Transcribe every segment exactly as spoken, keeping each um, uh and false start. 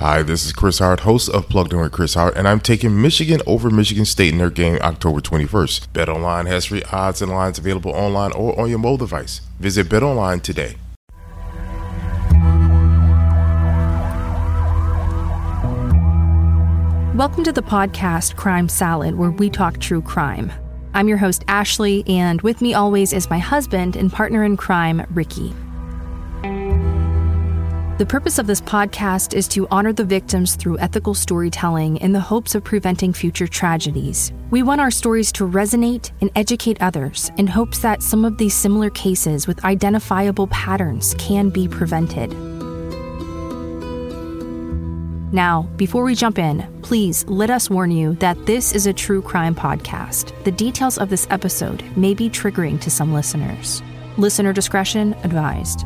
Hi, this is Chris Howard, host of Plugged In with Chris Howard, and I'm taking Michigan over Michigan State in their game October twenty-first. BetOnline has free odds and lines available online or on your mobile device. Visit BetOnline today. Welcome to the podcast Crime Salad, where we talk true crime. I'm your host, Ashley, and with me always is my husband and partner in crime, Ricky. The purpose of this podcast is to honor the victims through ethical storytelling in the hopes of preventing future tragedies. We want our stories to resonate and educate others in hopes that some of these similar cases with identifiable patterns can be prevented. Now, before we jump in, please let us warn you that this is a true crime podcast. The details of this episode may be triggering to some listeners. Listener discretion advised.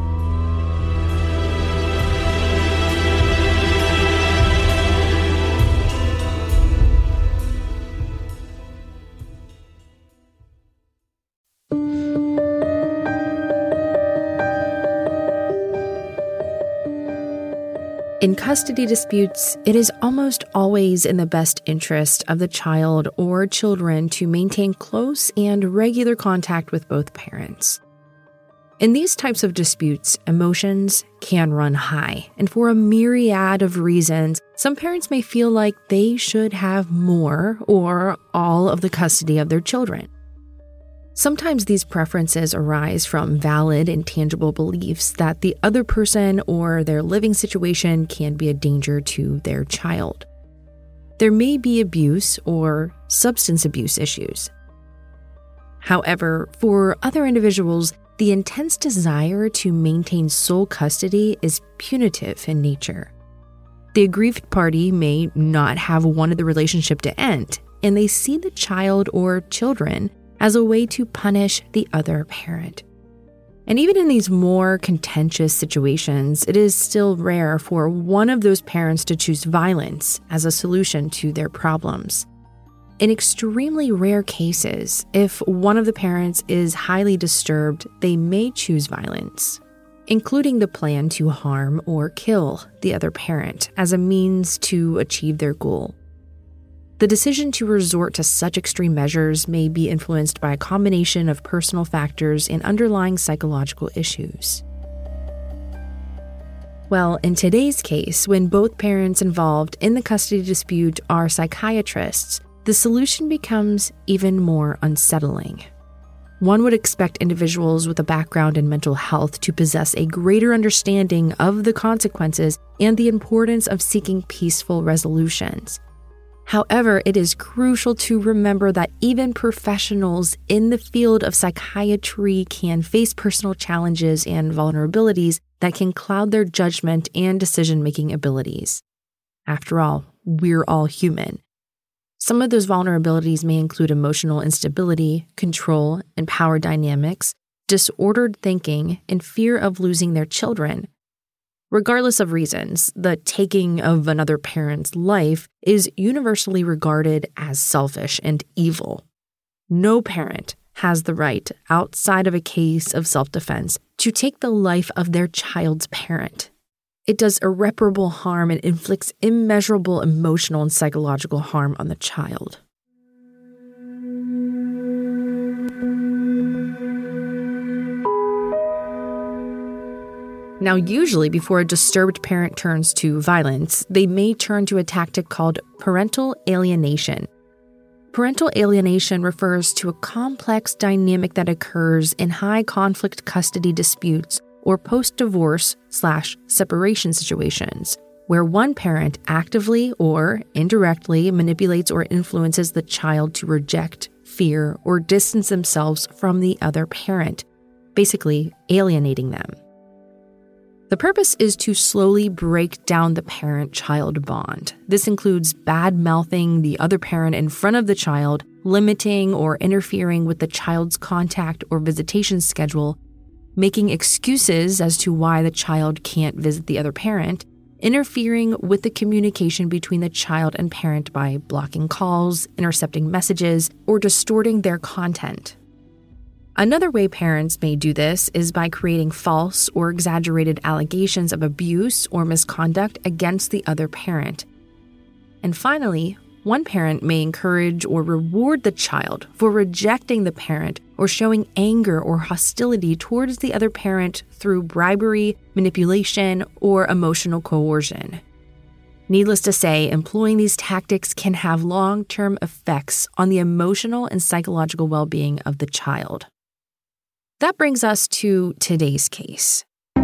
In custody disputes, it is almost always in the best interest of the child or children to maintain close and regular contact with both parents. In these types of disputes, emotions can run high, and for a myriad of reasons, some parents may feel like they should have more or all of the custody of their children. Sometimes these preferences arise from valid and tangible beliefs that the other person or their living situation can be a danger to their child. There may be abuse or substance abuse issues. However, for other individuals, the intense desire to maintain sole custody is punitive in nature. The aggrieved party may not have wanted the relationship to end, and they see the child or children as a way to punish the other parent. And even in these more contentious situations, it is still rare for one of those parents to choose violence as a solution to their problems. In extremely rare cases, if one of the parents is highly disturbed, they may choose violence, including the plan to harm or kill the other parent as a means to achieve their goal. The decision to resort to such extreme measures may be influenced by a combination of personal factors and underlying psychological issues. Well, in today's case, when both parents involved in the custody dispute are psychiatrists, the solution becomes even more unsettling. One would expect individuals with a background in mental health to possess a greater understanding of the consequences and the importance of seeking peaceful resolutions. However, it is crucial to remember that even professionals in the field of psychiatry can face personal challenges and vulnerabilities that can cloud their judgment and decision-making abilities. After all, we're all human. Some of those vulnerabilities may include emotional instability, control and power dynamics, disordered thinking, and fear of losing their children. Regardless of reasons, the taking of another parent's life is universally regarded as selfish and evil. No parent has the right, outside of a case of self-defense, to take the life of their child's parent. It does irreparable harm and inflicts immeasurable emotional and psychological harm on the child. Now, usually before a disturbed parent turns to violence, they may turn to a tactic called parental alienation. Parental alienation refers to a complex dynamic that occurs in high-conflict custody disputes or post-divorce slash separation situations, where one parent actively or indirectly manipulates or influences the child to reject, fear, or distance themselves from the other parent, basically alienating them. The purpose is to slowly break down the parent-child bond. This includes bad-mouthing the other parent in front of the child, limiting or interfering with the child's contact or visitation schedule, making excuses as to why the child can't visit the other parent, interfering with the communication between the child and parent by blocking calls, intercepting messages, or distorting their content. Another way parents may do this is by creating false or exaggerated allegations of abuse or misconduct against the other parent. And finally, one parent may encourage or reward the child for rejecting the parent or showing anger or hostility towards the other parent through bribery, manipulation, or emotional coercion. Needless to say, employing these tactics can have long-term effects on the emotional and psychological well-being of the child. That brings us to today's case.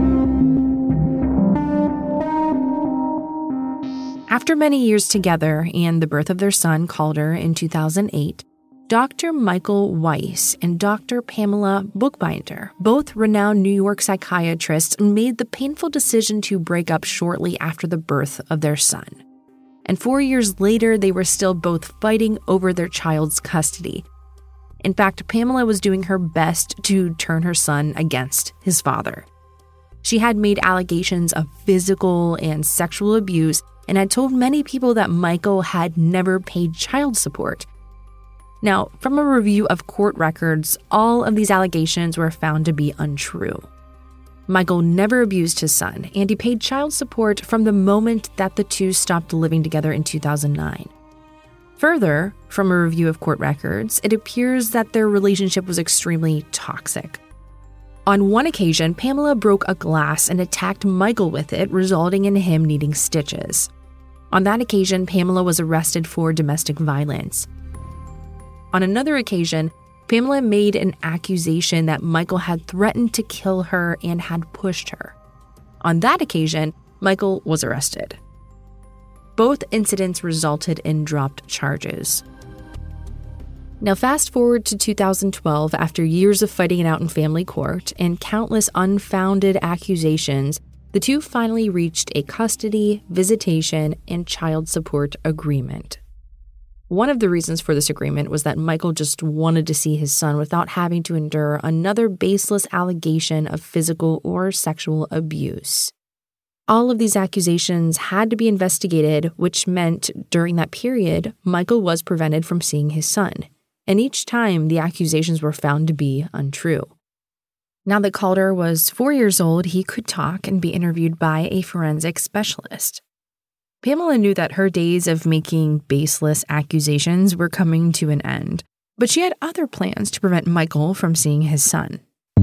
After many years together and the birth of their son, Calder, in two thousand eight, Doctor Michael Weiss and Doctor Pamela Buchbinder, both renowned New York psychiatrists, made the painful decision to break up shortly after the birth of their son. And four years later, they were still both fighting over their child's custody. In fact, Pamela was doing her best to turn her son against his father. She had made allegations of physical and sexual abuse and had told many people that Michael had never paid child support. Now, from a review of court records, all of these allegations were found to be untrue. Michael never abused his son, and he paid child support from the moment that the two stopped living together in two thousand nine. Further, from a review of court records, it appears that their relationship was extremely toxic. On one occasion, Pamela broke a glass and attacked Michael with it, resulting in him needing stitches. On that occasion, Pamela was arrested for domestic violence. On another occasion, Pamela made an accusation that Michael had threatened to kill her and had pushed her. On that occasion, Michael was arrested. Both incidents resulted in dropped charges. Now fast forward to two thousand twelve, after years of fighting it out in family court and countless unfounded accusations, the two finally reached a custody, visitation, and child support agreement. One of the reasons for this agreement was that Michael just wanted to see his son without having to endure another baseless allegation of physical or sexual abuse. All of these accusations had to be investigated, which meant during that period, Michael was prevented from seeing his son. And each time, the accusations were found to be untrue. Now that Calder was four years old, he could talk and be interviewed by a forensic specialist. Pamela knew that her days of making baseless accusations were coming to an end, but she had other plans to prevent Michael from seeing his son.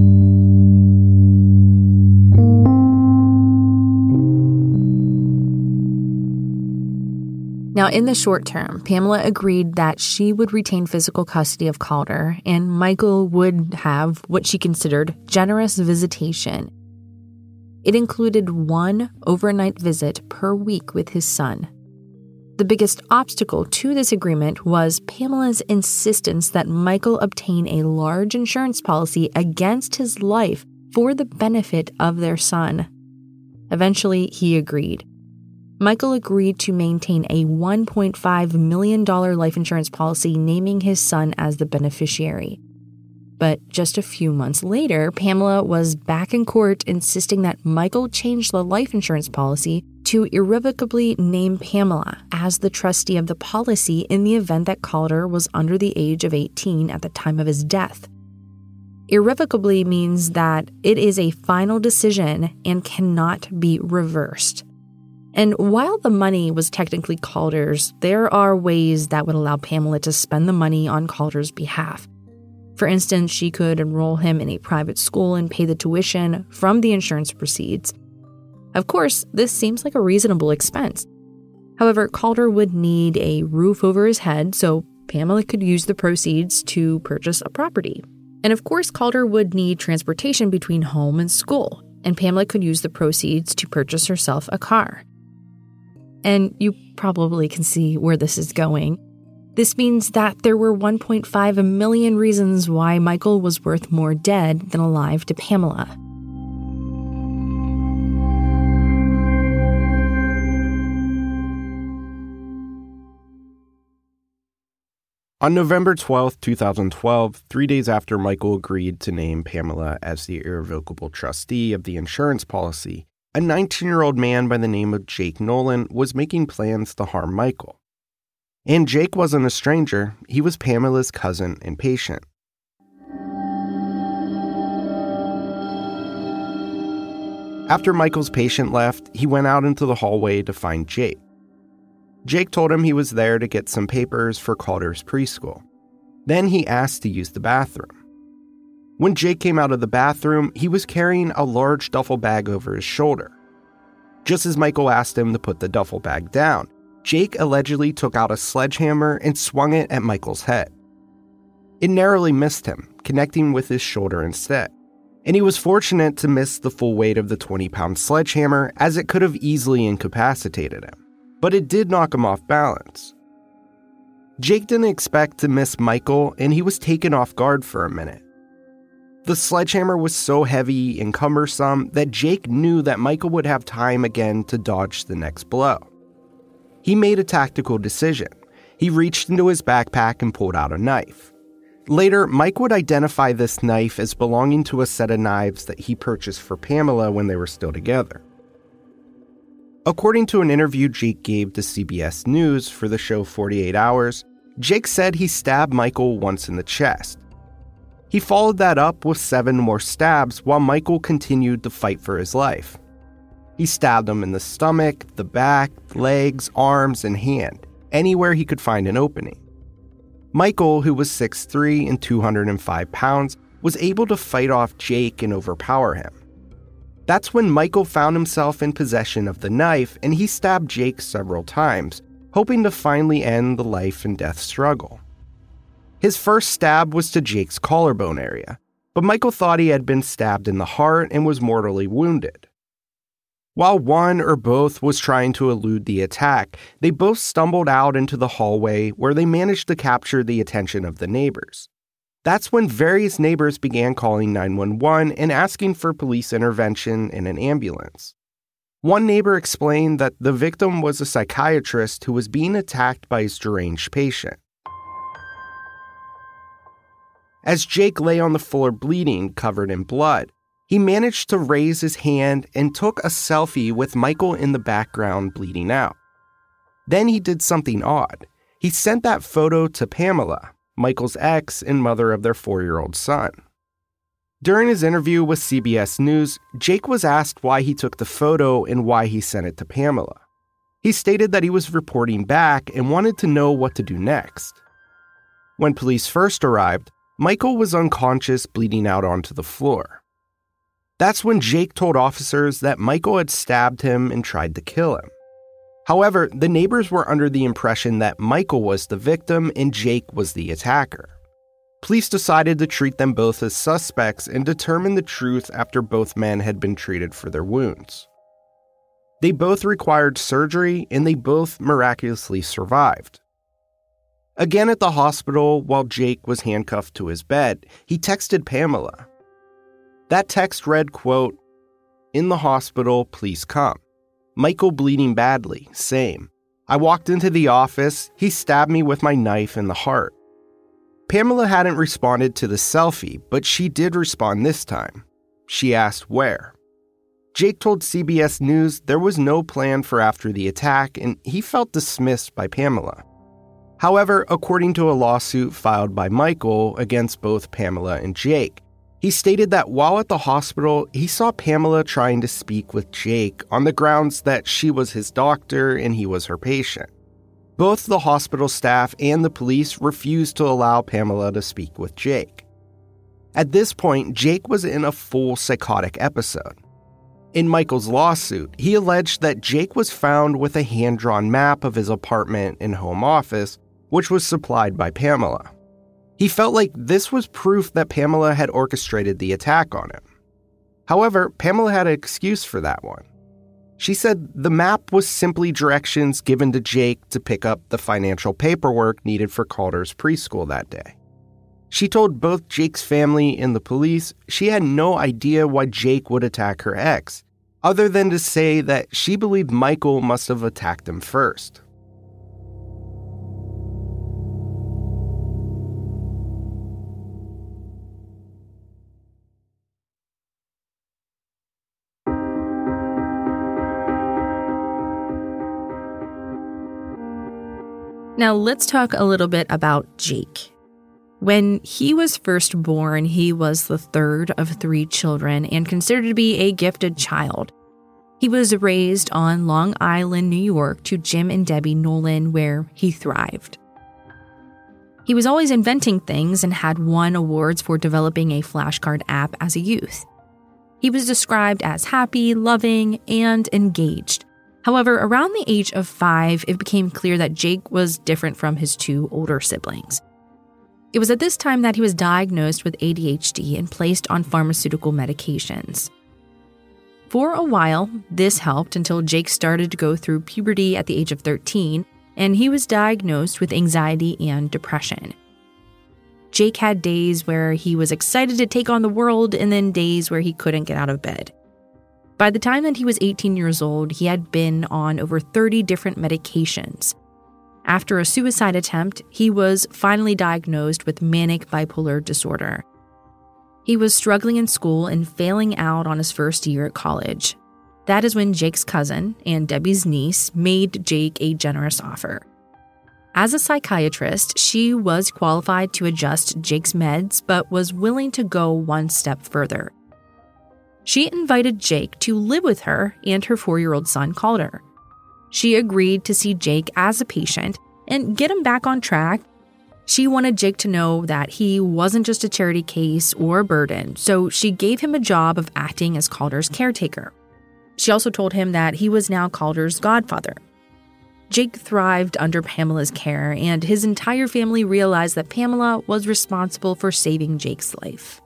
Now, in the short term, Pamela agreed that she would retain physical custody of Calder, and Michael would have what she considered generous visitation. It included one overnight visit per week with his son. The biggest obstacle to this agreement was Pamela's insistence that Michael obtain a large insurance policy against his life for the benefit of their son. Eventually, he agreed. Michael agreed to maintain a one point five million dollars life insurance policy naming his son as the beneficiary. But just a few months later, Pamela was back in court insisting that Michael change the life insurance policy to irrevocably name Pamela as the trustee of the policy in the event that Calder was under the age of eighteen at the time of his death. Irrevocably means that it is a final decision and cannot be reversed. And while the money was technically Calder's, there are ways that would allow Pamela to spend the money on Calder's behalf. For instance, she could enroll him in a private school and pay the tuition from the insurance proceeds. Of course, this seems like a reasonable expense. However, Calder would need a roof over his head, so Pamela could use the proceeds to purchase a property. And of course, Calder would need transportation between home and school, and Pamela could use the proceeds to purchase herself a car. And you probably can see where this is going. This means that there were one point five million reasons why Michael was worth more dead than alive to Pamela. On November twelfth, twenty twelve, three days after Michael agreed to name Pamela as the irrevocable trustee of the insurance policy, a nineteen-year-old man by the name of Jake Nolan was making plans to harm Michael. And Jake wasn't a stranger. He was Pamela's cousin and patient. After Michael's patient left, he went out into the hallway to find Jake. Jake told him he was there to get some papers for Calder's preschool. Then he asked to use the bathroom. When Jake came out of the bathroom, he was carrying a large duffel bag over his shoulder. Just as Michael asked him to put the duffel bag down, Jake allegedly took out a sledgehammer and swung it at Michael's head. It narrowly missed him, connecting with his shoulder instead, and he was fortunate to miss the full weight of the twenty-pound sledgehammer, as it could have easily incapacitated him. But it did knock him off balance. Jake didn't expect to miss Michael, and he was taken off guard for a minute. The sledgehammer was so heavy and cumbersome that Jake knew that Michael would have time again to dodge the next blow. He made a tactical decision. He reached into his backpack and pulled out a knife. Later, Mike would identify this knife as belonging to a set of knives that he purchased for Pamela when they were still together. According to an interview Jake gave to C B S News for the show forty-eight hours, Jake said he stabbed Michael once in the chest. He followed that up with seven more stabs while Michael continued to fight for his life. He stabbed him in the stomach, the back, legs, arms, and hand, anywhere he could find an opening. Michael, who was six foot three and two hundred five pounds, was able to fight off Jake and overpower him. That's when Michael found himself in possession of the knife, and he stabbed Jake several times, hoping to finally end the life and death struggle. His first stab was to Jake's collarbone area, but Michael thought he had been stabbed in the heart and was mortally wounded. While one or both was trying to elude the attack, they both stumbled out into the hallway where they managed to capture the attention of the neighbors. That's when various neighbors began calling nine one one and asking for police intervention and an ambulance. One neighbor explained that the victim was a psychiatrist who was being attacked by his deranged patient. As Jake lay on the floor bleeding, covered in blood, he managed to raise his hand and took a selfie with Michael in the background bleeding out. Then he did something odd. He sent that photo to Pamela, Michael's ex and mother of their four-year-old son. During his interview with C B S News, Jake was asked why he took the photo and why he sent it to Pamela. He stated that he was reporting back and wanted to know what to do next. When police first arrived, Michael was unconscious, bleeding out onto the floor. That's when Jake told officers that Michael had stabbed him and tried to kill him. However, the neighbors were under the impression that Michael was the victim and Jake was the attacker. Police decided to treat them both as suspects and determine the truth after both men had been treated for their wounds. They both required surgery and they both miraculously survived. Again at the hospital, while Jake was handcuffed to his bed, he texted Pamela. That text read, quote, "In the hospital, please come. Michael bleeding badly, same. I walked into the office, he stabbed me with my knife in the heart." Pamela hadn't responded to the selfie, but she did respond this time. She asked where. Jake told C B S News there was no plan for after the attack, and he felt dismissed by Pamela. However, according to a lawsuit filed by Michael against both Pamela and Jake, he stated that while at the hospital, he saw Pamela trying to speak with Jake on the grounds that she was his doctor and he was her patient. Both the hospital staff and the police refused to allow Pamela to speak with Jake. At this point, Jake was in a full psychotic episode. In Michael's lawsuit, he alleged that Jake was found with a hand-drawn map of his apartment and home office, which was supplied by Pamela. He felt like this was proof that Pamela had orchestrated the attack on him. However, Pamela had an excuse for that one. She said the map was simply directions given to Jake to pick up the financial paperwork needed for Calder's preschool that day. She told both Jake's family and the police she had no idea why Jake would attack her ex, other than to say that she believed Michael must have attacked him first. Now let's talk a little bit about Jake. When he was first born, he was the third of three children and considered to be a gifted child. He was raised on Long Island, New York, to Jim and Debbie Nolan, where he thrived. He was always inventing things and had won awards for developing a flashcard app as a youth. He was described as happy, loving, and engaged. However, around the age of five, it became clear that Jake was different from his two older siblings. It was at this time that he was diagnosed with A D H D and placed on pharmaceutical medications. For a while, this helped until Jake started to go through puberty at the age of thirteen, and he was diagnosed with anxiety and depression. Jake had days where he was excited to take on the world and then days where he couldn't get out of bed. By the time that he was eighteen years old, he had been on over thirty different medications. After a suicide attempt, he was finally diagnosed with manic bipolar disorder. He was struggling in school and failing out on his first year at college. That is when Jake's cousin and Debbie's niece made Jake a generous offer. As a psychiatrist, she was qualified to adjust Jake's meds, but was willing to go one step further. She invited Jake to live with her and her four-year-old son, Calder. She agreed to see Jake as a patient and get him back on track. She wanted Jake to know that he wasn't just a charity case or a burden, so she gave him a job of acting as Calder's caretaker. She also told him that he was now Calder's godfather. Jake thrived under Pamela's care, and his entire family realized that Pamela was responsible for saving Jake's life.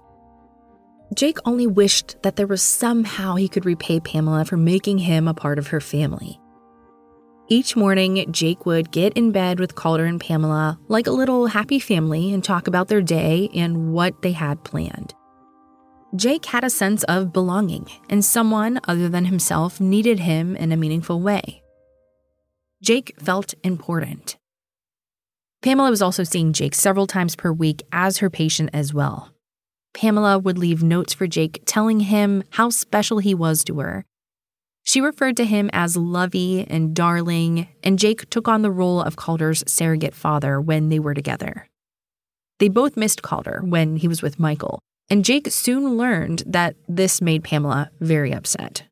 Jake only wished that there was somehow he could repay Pamela for making him a part of her family. Each morning, Jake would get in bed with Calder and Pamela like a little happy family and talk about their day and what they had planned. Jake had a sense of belonging, and someone other than himself needed him in a meaningful way. Jake felt important. Pamela was also seeing Jake several times per week as her patient as well. Pamela would leave notes for Jake telling him how special he was to her. She referred to him as lovey and darling, and Jake took on the role of Calder's surrogate father when they were together. They both missed Calder when he was with Michael, and Jake soon learned that this made Pamela very upset.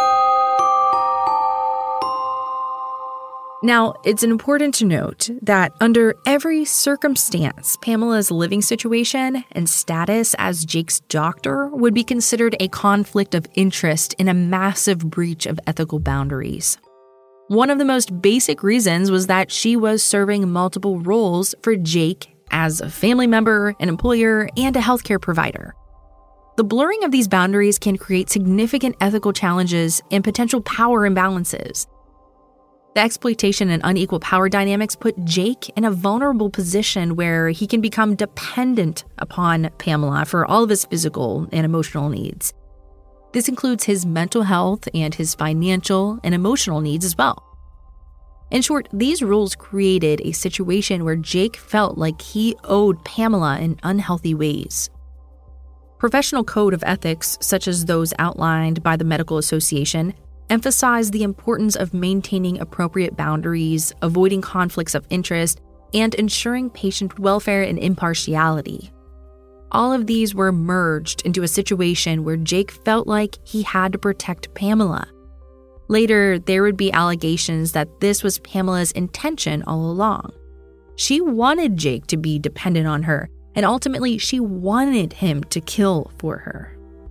Now, it's important to note that under every circumstance, Pamela's living situation and status as Jake's doctor would be considered a conflict of interest and a massive breach of ethical boundaries. One of the most basic reasons was that she was serving multiple roles for Jake as a family member, an employer, and a healthcare provider. The blurring of these boundaries can create significant ethical challenges and potential power imbalances. The exploitation and unequal power dynamics put Jake in a vulnerable position where he can become dependent upon Pamela for all of his physical and emotional needs. This includes his mental health and his financial and emotional needs as well. In short, these rules created a situation where Jake felt like he owed Pamela in unhealthy ways. Professional code of ethics, such as those outlined by the Medical Association, emphasize the importance of maintaining appropriate boundaries, avoiding conflicts of interest, and ensuring patient welfare and impartiality. All of these were merged into a situation where Jake felt like he had to protect Pamela. Later, there would be allegations that this was Pamela's intention all along. She wanted Jake to be dependent on her, and ultimately she wanted him to kill for her.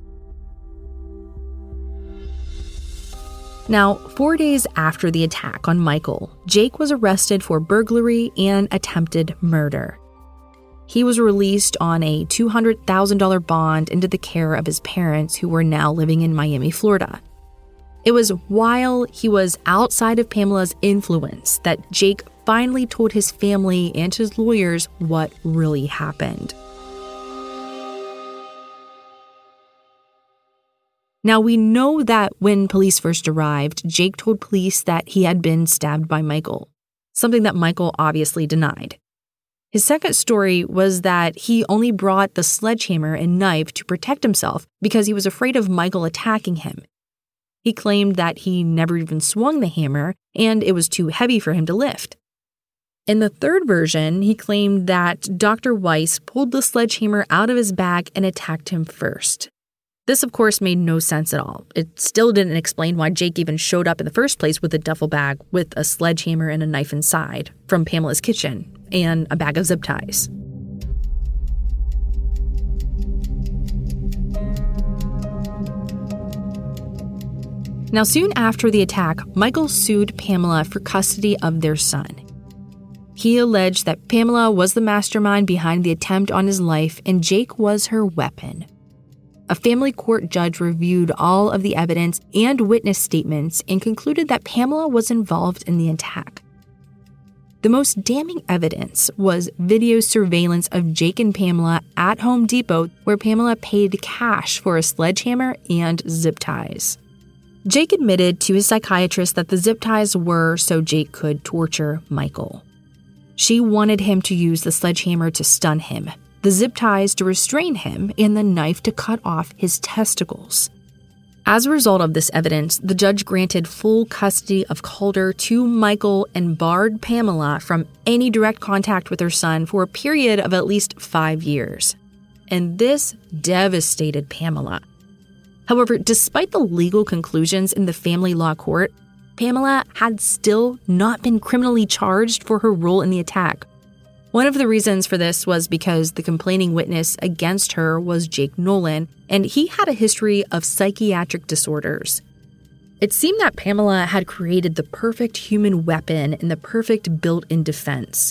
Now, four days after the attack on Michael, Jake was arrested for burglary and attempted murder. He was released on a two hundred thousand dollars bond into the care of his parents, who were now living in Miami, Florida. It was while he was outside of Pamela's influence that Jake finally told his family and his lawyers what really happened. Now, we know that when police first arrived, Jake told police that he had been stabbed by Michael, something that Michael obviously denied. His second story was that he only brought the sledgehammer and knife to protect himself because he was afraid of Michael attacking him. He claimed that he never even swung the hammer and it was too heavy for him to lift. In the third version, he claimed that Doctor Weiss pulled the sledgehammer out of his bag and attacked him first. This, of course, made no sense at all. It still didn't explain why Jake even showed up in the first place with a duffel bag with a sledgehammer and a knife inside from Pamela's kitchen and a bag of zip ties. Now, soon after the attack, Michael sued Pamela for custody of their son. He alleged that Pamela was the mastermind behind the attempt on his life and Jake was her weapon. A family court judge reviewed all of the evidence and witness statements and concluded that Pamela was involved in the attack. The most damning evidence was video surveillance of Jake and Pamela at Home Depot, where Pamela paid cash for a sledgehammer and zip ties. Jake admitted to his psychiatrist that the zip ties were so Jake could torture Michael. She wanted him to use the sledgehammer to stun him, the zip ties to restrain him, and the knife to cut off his testicles. As a result of this evidence, the judge granted full custody of Calder to Michael and barred Pamela from any direct contact with her son for a period of at least five years. And this devastated Pamela. However, despite the legal conclusions in the family law court, Pamela had still not been criminally charged for her role in the attack. One of the reasons for this was because the complaining witness against her was Jake Nolan, and he had a history of psychiatric disorders. It seemed that Pamela had created the perfect human weapon and the perfect built-in defense.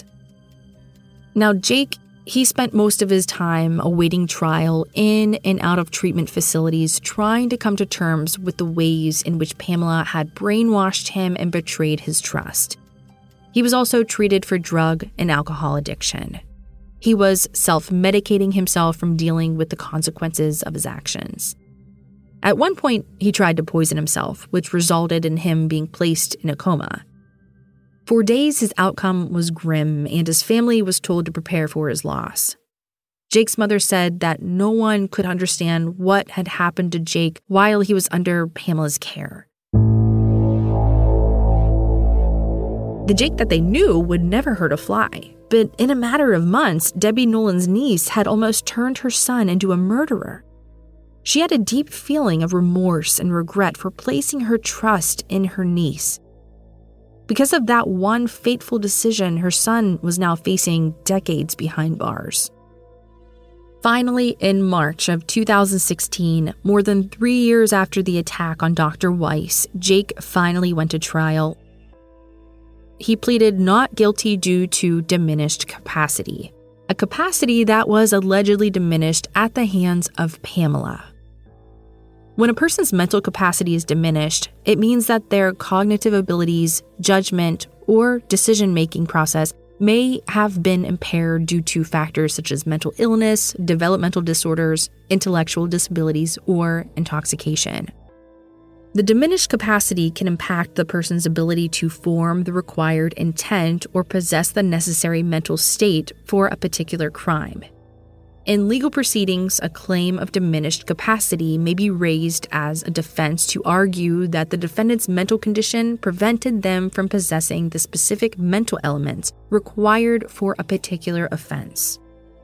Now, Jake, he spent most of his time awaiting trial in and out of treatment facilities, trying to come to terms with the ways in which Pamela had brainwashed him and betrayed his trust. He was also treated for drug and alcohol addiction. He was self-medicating himself from dealing with the consequences of his actions. At one point, he tried to poison himself, which resulted in him being placed in a coma. For days, his outcome was grim, and his family was told to prepare for his loss. Jake's mother said that no one could understand what had happened to Jake while he was under Pamela's care. The Jake that they knew would never hurt a fly, but in a matter of months, Debbie Nolan's niece had almost turned her son into a murderer. She had a deep feeling of remorse and regret for placing her trust in her niece. Because of that one fateful decision, her son was now facing decades behind bars. Finally, in March of two thousand sixteen, more than three years after the attack on Doctor Weiss, Jake finally went to trial. He pleaded not guilty due to diminished capacity, a capacity that was allegedly diminished at the hands of Pamela. When a person's mental capacity is diminished, it means that their cognitive abilities, judgment, or decision-making process may have been impaired due to factors such as mental illness, developmental disorders, intellectual disabilities, or intoxication. The diminished capacity can impact the person's ability to form the required intent or possess the necessary mental state for a particular crime. In legal proceedings, a claim of diminished capacity may be raised as a defense to argue that the defendant's mental condition prevented them from possessing the specific mental elements required for a particular offense.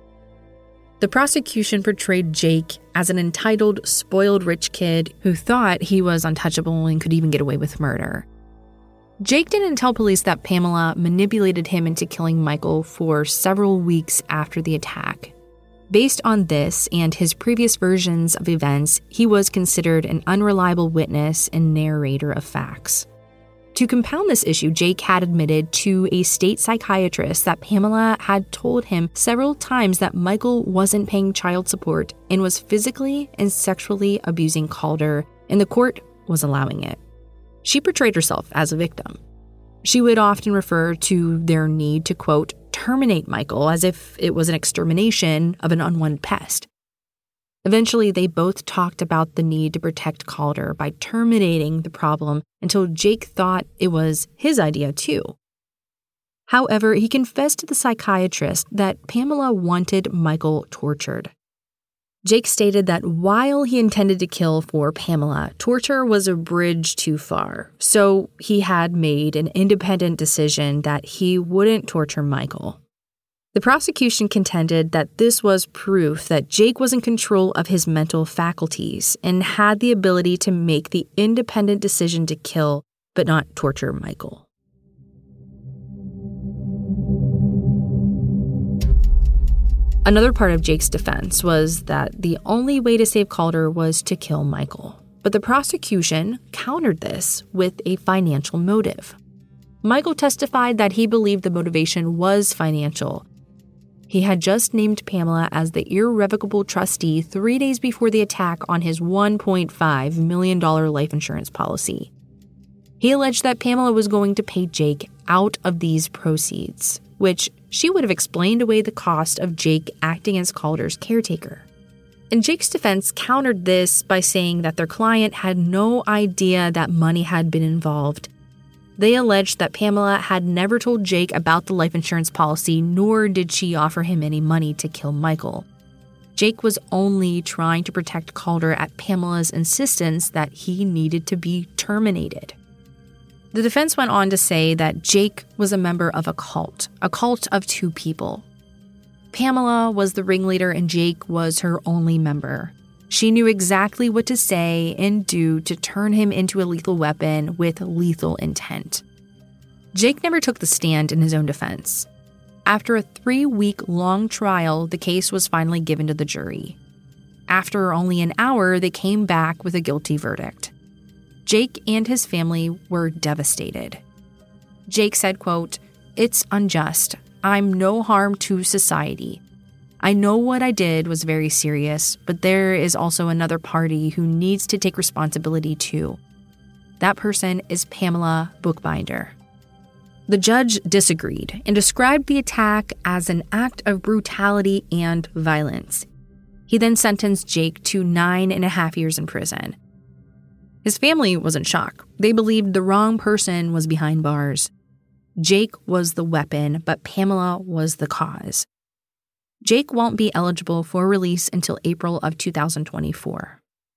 The prosecution portrayed Jake as an entitled, spoiled rich kid who thought he was untouchable and could even get away with murder. Jake didn't tell police that Pamela manipulated him into killing Michael for several weeks after the attack. Based on this and his previous versions of events, he was considered an unreliable witness and narrator of facts. To compound this issue, Jake had admitted to a state psychiatrist that Pamela had told him several times that Michael wasn't paying child support and was physically and sexually abusing Calder, and the court was allowing it. She portrayed herself as a victim. She would often refer to their need to, quote, terminate Michael as if it was an extermination of an unwanted pest. Eventually, they both talked about the need to protect Calder by terminating the problem until Jake thought it was his idea too. However, he confessed to the psychiatrist that Pamela wanted Michael tortured. Jake stated that while he intended to kill for Pamela, torture was a bridge too far, so he had made an independent decision that he wouldn't torture Michael. The prosecution contended that this was proof that Jake was in control of his mental faculties and had the ability to make the independent decision to kill but not torture Michael. Another part of Jake's defense was that the only way to save Calder was to kill Michael. But the prosecution countered this with a financial motive. Michael testified that he believed the motivation was financial. He had just named Pamela as the irrevocable trustee three days before the attack on his one point five million dollars life insurance policy. He alleged that Pamela was going to pay Jake out of these proceeds, which she would have explained away the cost of Jake acting as Calder's caretaker. And Jake's defense countered this by saying that their client had no idea that money had been involved. They alleged that Pamela had never told Jake about the life insurance policy, nor did she offer him any money to kill Michael. Jake was only trying to protect Calder at Pamela's insistence that he needed to be terminated. The defense went on to say that Jake was a member of a cult, a cult of two people. Pamela was the ringleader and Jake was her only member. She knew exactly what to say and do to turn him into a lethal weapon with lethal intent. Jake never took the stand in his own defense. After a three-week-long trial, the case was finally given to the jury. After only an hour, they came back with a guilty verdict. Jake and his family were devastated. Jake said, quote, "It's unjust. I'm no harm to society. I know what I did was very serious, but there is also another party who needs to take responsibility too. That person is Pamela Bookbinder." The judge disagreed and described the attack as an act of brutality and violence. He then sentenced Jake to nine and a half years in prison. His family was in shock. They believed the wrong person was behind bars. Jake was the weapon, but Pamela was the cause. Jake won't be eligible for release until April of two thousand twenty-four.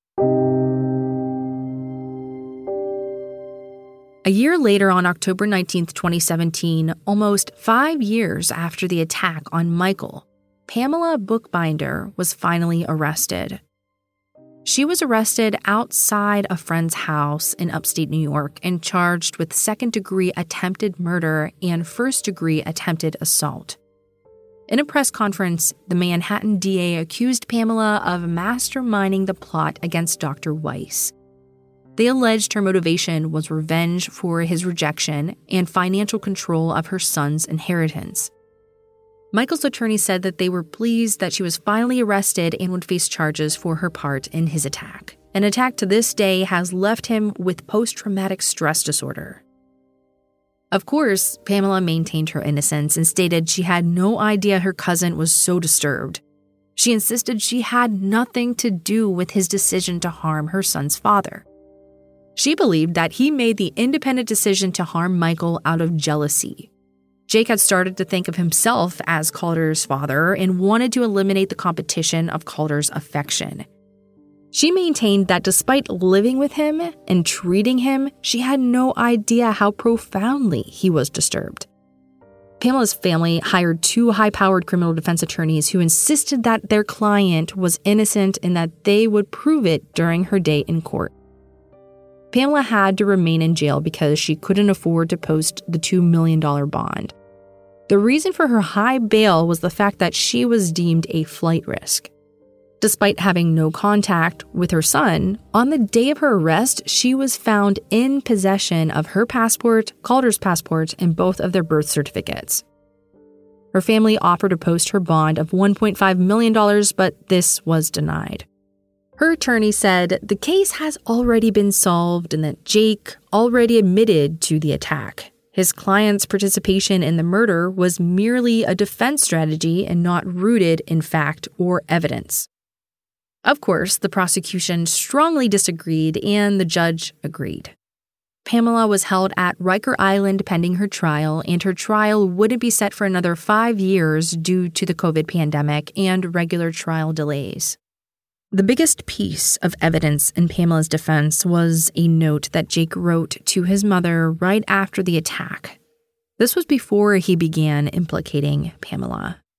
A year later, on October nineteenth, twenty seventeen, almost five years after the attack on Michael, Pamela Bookbinder was finally arrested. She was arrested outside a friend's house in upstate New York and charged with second-degree attempted murder and first-degree attempted assault. In a press conference, the Manhattan D A accused Pamela of masterminding the plot against Doctor Weiss. They alleged her motivation was revenge for his rejection and financial control of her son's inheritance. Michael's attorney said that they were pleased that she was finally arrested and would face charges for her part in his attack. An attack to this day has left him with post-traumatic stress disorder. Of course, Pamela maintained her innocence and stated she had no idea her cousin was so disturbed. She insisted she had nothing to do with his decision to harm her son's father. She believed that he made the independent decision to harm Michael out of jealousy. Jake had started to think of himself as Calder's father and wanted to eliminate the competition of Calder's affection. She maintained that despite living with him and treating him, she had no idea how profoundly he was disturbed. Pamela's family hired two high-powered criminal defense attorneys who insisted that their client was innocent and that they would prove it during her day in court. Pamela had to remain in jail because she couldn't afford to post the two million dollars bond. The reason for her high bail was the fact that she was deemed a flight risk. Despite having no contact with her son, on the day of her arrest, she was found in possession of her passport, Calder's passport, and both of their birth certificates. Her family offered to post her bond of one point five million dollars, but this was denied. Her attorney said the case has already been solved and that Jake already admitted to the attack. His client's participation in the murder was merely a defense strategy and not rooted in fact or evidence. Of course, the prosecution strongly disagreed and the judge agreed. Pamela was held at Riker Island pending her trial, and her trial wouldn't be set for another five years due to the COVID pandemic and regular trial delays. The biggest piece of evidence in Pamela's defense was a note that Jake wrote to his mother right after the attack. This was before he began implicating Pamela.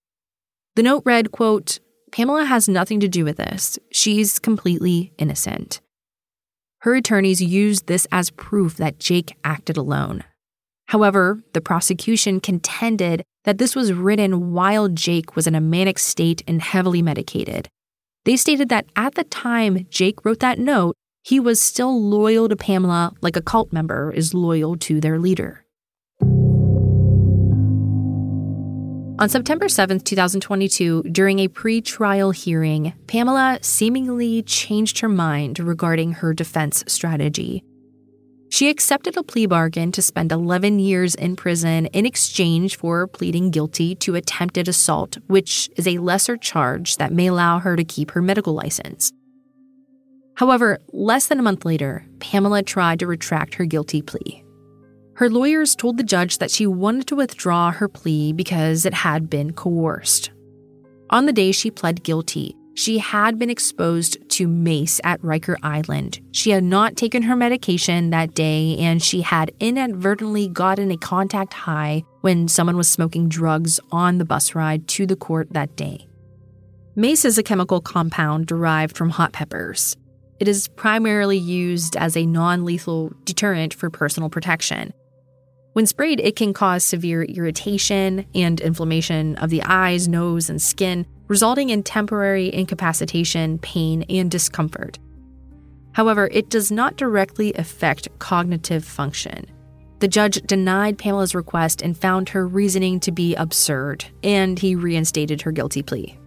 The note read, quote, "Pamela has nothing to do with this. She's completely innocent." Her attorneys used this as proof that Jake acted alone. However, the prosecution contended that this was written while Jake was in a manic state and heavily medicated. They stated that at the time Jake wrote that note, he was still loyal to Pamela like a cult member is loyal to their leader. On September seventh, twenty twenty-two, during a pre-trial hearing, Pamela seemingly changed her mind regarding her defense strategy. She accepted a plea bargain to spend eleven years in prison in exchange for pleading guilty to attempted assault, which is a lesser charge that may allow her to keep her medical license. However, less than a month later, Pamela tried to retract her guilty plea. Her lawyers told the judge that she wanted to withdraw her plea because it had been coerced. On the day she pled guilty, she had been exposed to mace at Riker Island. She had not taken her medication that day, and she had inadvertently gotten a contact high when someone was smoking drugs on the bus ride to the court that day. Mace is a chemical compound derived from hot peppers. It is primarily used as a non-lethal deterrent for personal protection. When sprayed, it can cause severe irritation and inflammation of the eyes, nose, and skin, resulting in temporary incapacitation, pain, and discomfort. However, it does not directly affect cognitive function. The judge denied Pamela's request and found her reasoning to be absurd, and he reinstated her guilty plea.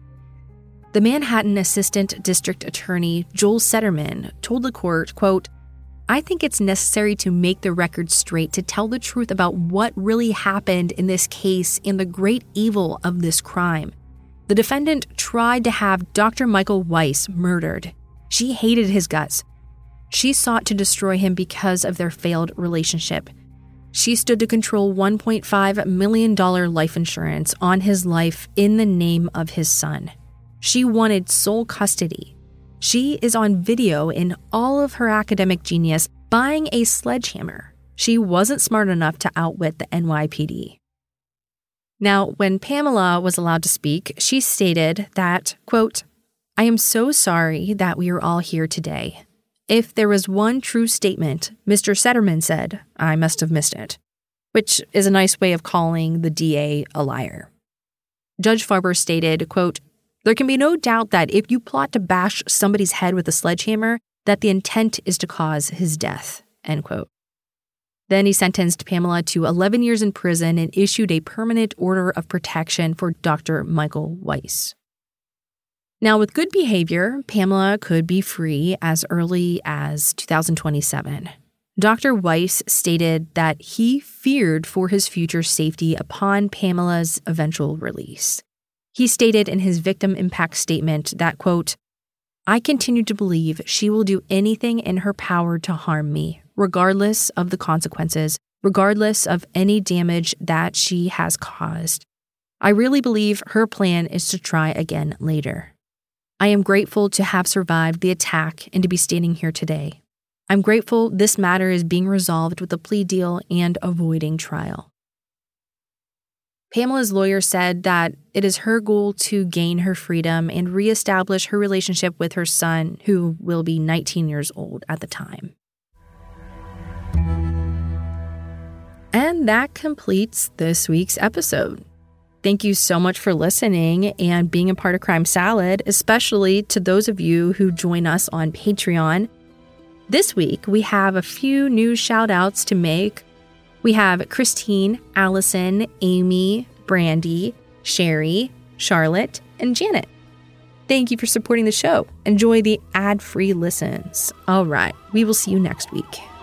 The Manhattan Assistant District Attorney Joel Setterman told the court, quote, "I think it's necessary to make the record straight to tell the truth about what really happened in this case and the great evil of this crime. The defendant tried to have Doctor Michael Weiss murdered. She hated his guts. She sought to destroy him because of their failed relationship. She stood to control one point five million dollars life insurance on his life in the name of his son. She wanted sole custody. She is on video in all of her academic genius buying a sledgehammer. She wasn't smart enough to outwit the N Y P D." Now, when Pamela was allowed to speak, she stated that, quote, "I am so sorry that we are all here today. If there was one true statement Mister Setterman said, I must have missed it," which is a nice way of calling the D A a liar. Judge Farber stated, quote, "There can be no doubt that if you plot to bash somebody's head with a sledgehammer, that the intent is to cause his death," end quote. Then he sentenced Pamela to eleven years in prison and issued a permanent order of protection for Doctor Michael Weiss. Now, with good behavior, Pamela could be free as early as two thousand twenty-seven. Doctor Weiss stated that he feared for his future safety upon Pamela's eventual release. He stated in his victim impact statement that, quote, "I continue to believe she will do anything in her power to harm me, regardless of the consequences, regardless of any damage that she has caused. I really believe her plan is to try again later. I am grateful to have survived the attack and to be standing here today. I'm grateful this matter is being resolved with a plea deal and avoiding trial." Pamela's lawyer said that it is her goal to gain her freedom and reestablish her relationship with her son, who will be nineteen years old at the time. And that completes this week's episode. Thank you so much for listening and being a part of Crime Salad, especially to those of you who join us on Patreon. This week, we have a few new shout-outs to make. We have Christine, Allison, Amy, Brandy, Sherry, Charlotte, and Janet. Thank you for supporting the show. Enjoy the ad-free listens. All right, we will see you next week.